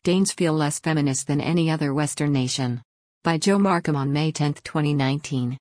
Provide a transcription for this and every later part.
Danes feel less feminist than any other Western nation. By Joe Markham on May 10, 2019.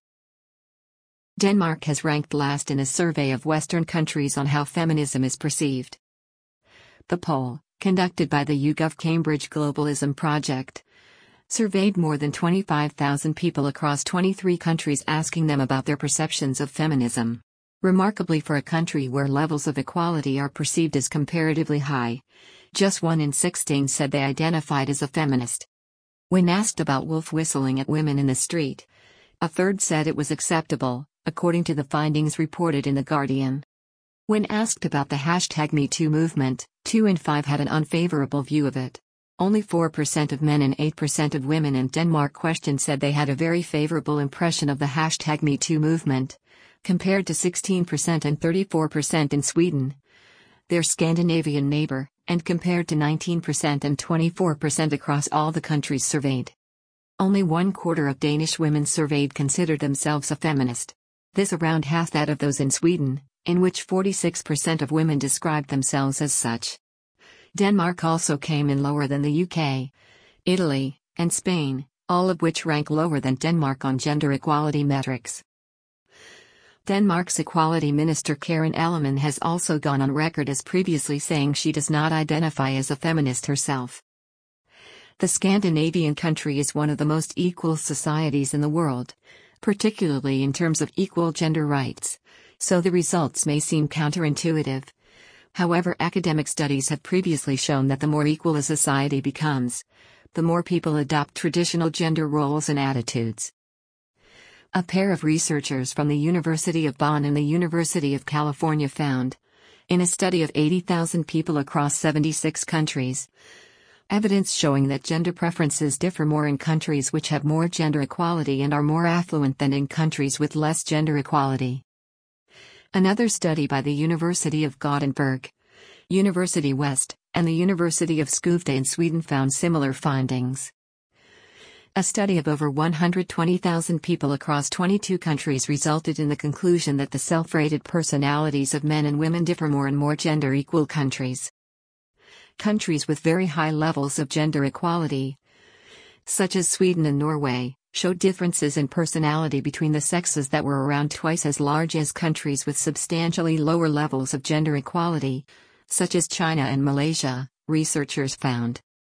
Denmark has ranked last in a survey of Western countries on how feminism is perceived. The poll, conducted by the YouGov Cambridge Globalism Project, surveyed more than 25,000 people across 23 countries asking them about their perceptions of feminism. Remarkably, for a country where levels of equality are perceived as comparatively high, just 1 in 6 Danes said they identified as a feminist. When asked about wolf whistling at women in the street, a third said it was acceptable, according to the findings reported in The Guardian. When asked about the #MeToo movement, 2 in 5 had an unfavorable view of it. Only 4% of men and 8% of women in Denmark questioned said they had a very favorable impression of the #MeToo movement, compared to 16% and 34% in Sweden, their Scandinavian neighbor, and compared to 19% and 24% across all the countries surveyed. Only 1/4 of Danish women surveyed considered themselves a feminist. This around half that of those in Sweden, in which 46% of women described themselves as such. Denmark also came in lower than the UK, Italy, and Spain, all of which rank lower than Denmark on gender equality metrics. Denmark's Equality Minister Karen Ellemann has also gone on record as previously saying she does not identify as a feminist herself. The Scandinavian country is one of the most equal societies in the world, particularly in terms of equal gender rights, so the results may seem counterintuitive. However, academic studies have previously shown that the more equal a society becomes, the more people adopt traditional gender roles and attitudes. A pair of researchers from the University of Bonn and the University of California found, in a study of 80,000 people across 76 countries, evidence showing that gender preferences differ more in countries which have more gender equality and are more affluent than in countries with less gender equality. Another study by the University of Gothenburg, University West, and the University of Skövde in Sweden found similar findings. A study of over 120,000 people across 22 countries resulted in the conclusion that the self-rated personalities of men and women differ more in more gender-equal countries. Countries with very high levels of gender equality, such as Sweden and Norway, showed differences in personality between the sexes that were around twice as large as countries with substantially lower levels of gender equality, such as China and Malaysia, researchers found.